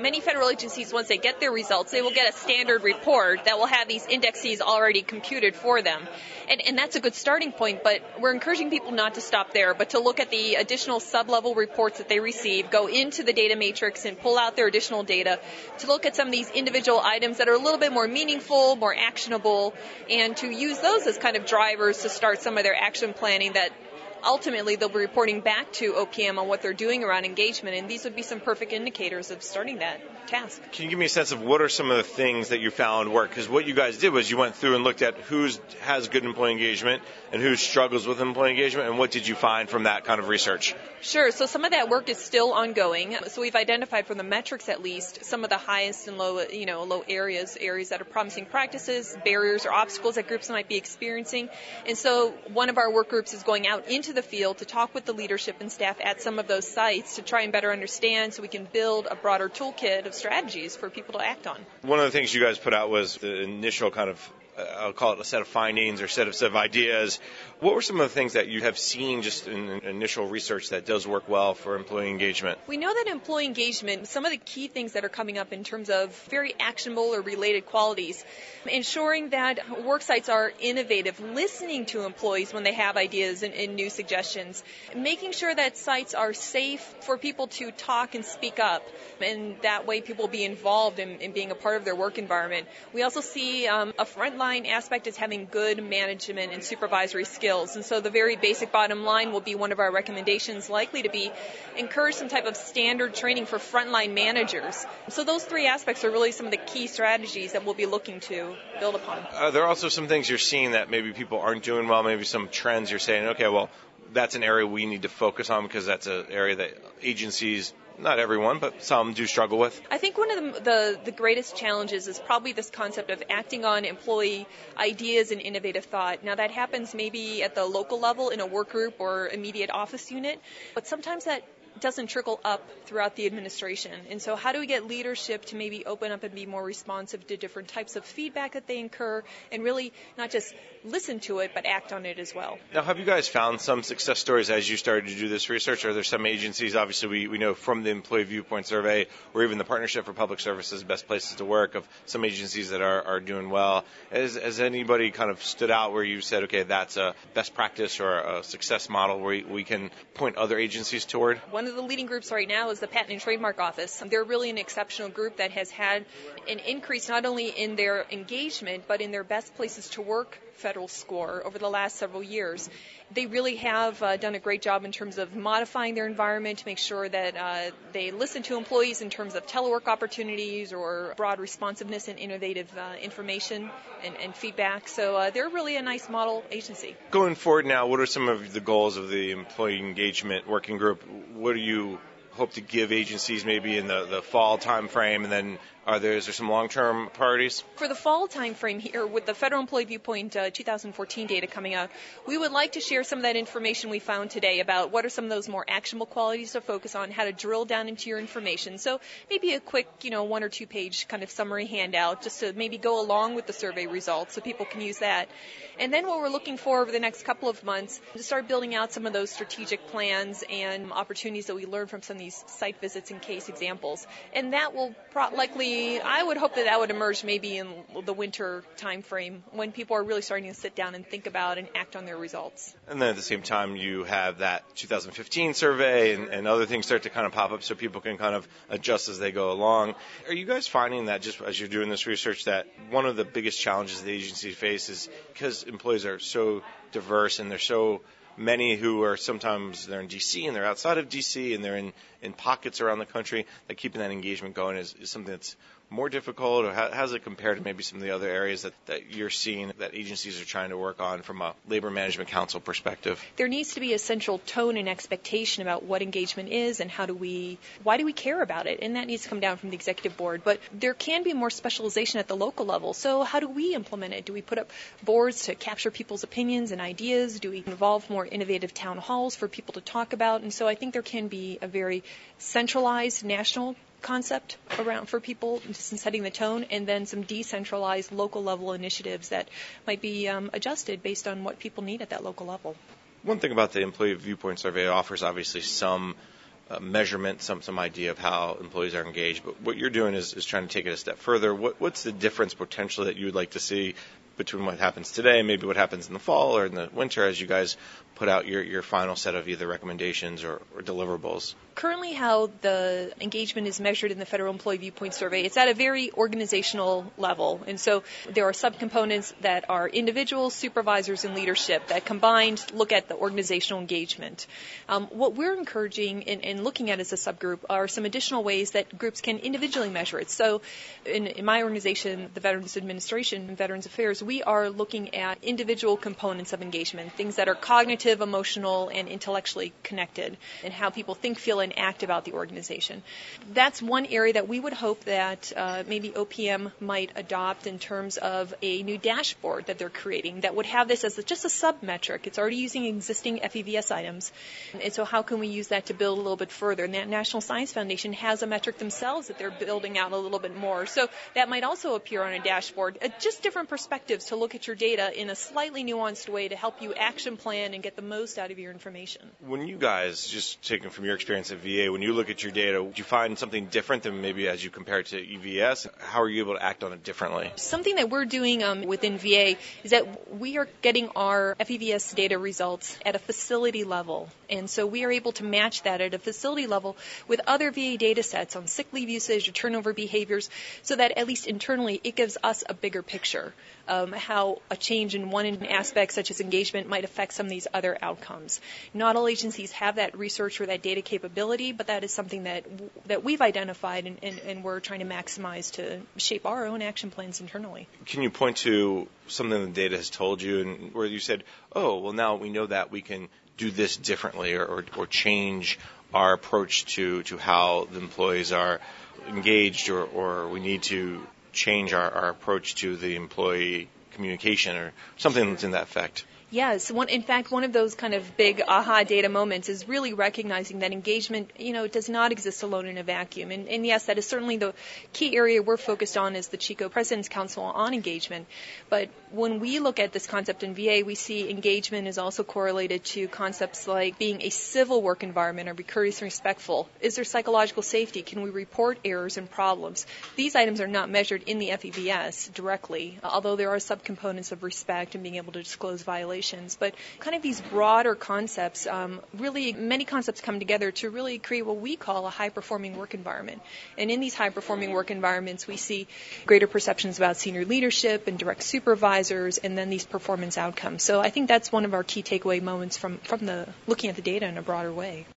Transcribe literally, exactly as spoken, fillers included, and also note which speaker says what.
Speaker 1: many federal agencies, once they get their results, they will get a standard report that will have these indexes already computed for them. And, and that's a good starting point, but we're encouraging people not to stop there, but to look at the additional sub-level reports that they receive, go into the data matrix and pull out their additional data, to look at some of these individual items that are a little bit more meaningful, more actionable, and to use those as kind of drivers to start some of their action planning that ultimately they'll be reporting back to O P M on what they're doing around engagement, and these would be some perfect indicators of starting that task.
Speaker 2: Can you give me a sense of what are some of the things that you found work? Because what you guys did was you went through and looked at who has good employee engagement and who struggles with employee engagement, and what did you find from that kind of research?
Speaker 1: Sure. So some of that work is still ongoing. So we've identified from the metrics at least some of the highest and low, you know, low areas, areas that are promising practices, barriers or obstacles that groups might be experiencing. And so one of our work groups is going out into the field to talk with the leadership and staff at some of those sites to try and better understand so we can build a broader toolkit of strategies for people to act on.
Speaker 2: One of the things you guys put out was the initial kind of, uh, I'll call it a set of findings or set of, set of ideas. What were some of the things that you have seen just in initial research that does work well for employee engagement?
Speaker 1: We know that employee engagement, some of the key things that are coming up in terms of very actionable or related qualities, ensuring that work sites are innovative, listening to employees when they have ideas and, and new suggestions, making sure that sites are safe for people to talk and speak up, and that way people will be involved in, in being a part of their work environment. We also see um, a frontline aspect as having good management and supervisory skills. And so the very basic bottom line will be one of our recommendations likely to be encourage some type of standard training for frontline managers. So those three aspects are really some of the key strategies that we'll be looking to build upon.
Speaker 2: Are there also some things you're seeing that maybe people aren't doing well, maybe some trends you're saying, okay, well, that's an area we need to focus on because that's an area that agencies, not everyone, but some do struggle with?
Speaker 1: I think one of the, the, the greatest challenges is probably this concept of acting on employee ideas and innovative thought. Now, that happens maybe at the local level in a work group or immediate office unit, but sometimes that doesn't trickle up throughout the administration. And so how do we get leadership to maybe open up and be more responsive to different types of feedback that they incur and really not just listen to it, but act on it as well?
Speaker 2: Now, have you guys found some success stories as you started to do this research? Are there some agencies, obviously we, we know from the Employee Viewpoint Survey or even the Partnership for Public Services, Best Places to Work, of some agencies that are, are doing well. Has, has anybody kind of stood out where you said, okay, that's a best practice or a success model where we can point other agencies toward?
Speaker 1: One of the leading groups right now is the Patent and Trademark Office. They're really an exceptional group that has had an increase not only in their engagement, but in their Best Places to Work federal score over the last several years. They really have uh, done a great job in terms of modifying their environment to make sure that uh, they listen to employees in terms of telework opportunities or broad responsiveness and innovative uh, information and, and feedback. So uh, they're really a nice model agency.
Speaker 2: Going forward now, what are some of the goals of the Employee Engagement Working Group? What do you hope to give agencies maybe in the, the fall time frame, and then are there, is there some long-term priorities?
Speaker 1: For the fall time frame here, with the Federal Employee Viewpoint uh, two thousand fourteen data coming out, we would like to share some of that information we found today about what are some of those more actionable qualities to focus on, how to drill down into your information. So maybe a quick, you know, one or two page kind of summary handout just to maybe go along with the survey results so people can use that. And then what we're looking for over the next couple of months to start building out some of those strategic plans and opportunities that we learn from some of these site visits and case examples. And that will pro- likely, I would hope that that would emerge maybe in the winter time frame when people are really starting to sit down and think about and act on their results.
Speaker 2: And then at the same time, you have that two thousand fifteen survey and, and other things start to kind of pop up so people can kind of adjust as they go along. Are you guys finding that just as you're doing this research that one of the biggest challenges the agency faces, because employees are so diverse and they're so many who are sometimes they're in D C and they're outside of D C and they're in, in pockets around the country, that keeping that engagement going is, is something that's more difficult, or how, how does it compare to maybe some of the other areas that, that you're seeing that agencies are trying to work on from a Labor Management Council perspective?
Speaker 1: There needs to be a central tone and expectation about what engagement is and how do we, why do we care about it? And that needs to come down from the executive board. But there can be more specialization at the local level. So how do we implement it? Do we put up boards to capture people's opinions and ideas? Do we involve more innovative town halls for people to talk about? And so I think there can be a very centralized national concept around for people just in setting the tone, and then some decentralized local level initiatives that might be um, adjusted based on what people need at that local level.
Speaker 2: One thing about the Employee Viewpoint Survey, it offers obviously some uh, measurement, some some idea of how employees are engaged. But what you're doing is, is trying to take it a step further. What, what's the difference potentially that you would like to see between what happens today and maybe what happens in the fall or in the winter as you guys put out your, your final set of either recommendations or, or deliverables?
Speaker 1: Currently, how the engagement is measured in the Federal Employee Viewpoint Survey, it's at a very organizational level. And so there are subcomponents that are individuals, supervisors, and leadership that combined look at the organizational engagement. Um, what we're encouraging and, and looking at as a subgroup are some additional ways that groups can individually measure it. So in, in my organization, the Veterans Administration and Veterans Affairs, we are looking at individual components of engagement, things that are cognitive, emotional, and intellectually connected, and how people think, feel, and act about the organization. That's one area that we would hope that uh, maybe O P M might adopt in terms of a new dashboard that they're creating that would have this as just a sub-metric. It's already using existing F E V S items. And so how can we use that to build a little bit further? And that National Science Foundation has a metric themselves that they're building out a little bit more. So that might also appear on a dashboard. Uh, just different perspectives to look at your data in a slightly nuanced way to help you action plan and get the most out of your information.
Speaker 2: When you guys, just taking from your experience at V A, when you look at your data, do you find something different than maybe as you compare it to E V S? How are you able to act on it differently?
Speaker 1: Something that we're doing um, within V A is that we are getting our F E V S data results at a facility level. And so we are able to match that at a facility level with other V A data sets on sick leave usage or turnover behaviors so that at least internally it gives us a bigger picture. Um, how a change in one aspect, such as engagement, might affect some of these other outcomes. Not all agencies have that research or that data capability, but that is something that that we've identified and, and, and we're trying to maximize to shape our own action plans internally.
Speaker 2: Can you point to something the data has told you and where you said, oh, well, now we know that we can do this differently or, or, or change our approach to, to how the employees are engaged or, or we need to change our, our approach to the employee communication or something that's in that effect?
Speaker 1: Yes. One, in fact, one of those kind of big aha data moments is really recognizing that engagement, you know, does not exist alone in a vacuum. And, and yes, that is certainly the key area we're focused on as the CHICO President's Council on Engagement. But when we look at this concept in V A, we see engagement is also correlated to concepts like being a civil work environment or be courteous and respectful. Is there psychological safety? Can we report errors and problems? These items are not measured in the F E V S directly, although there are subcomponents of respect and being able to disclose violations. But kind of these broader concepts, um, really many concepts come together to really create what we call a high-performing work environment. And in these high-performing work environments, we see greater perceptions about senior leadership and direct supervisors, and then these performance outcomes. So I think that's one of our key takeaway moments from, from the looking at the data in a broader way.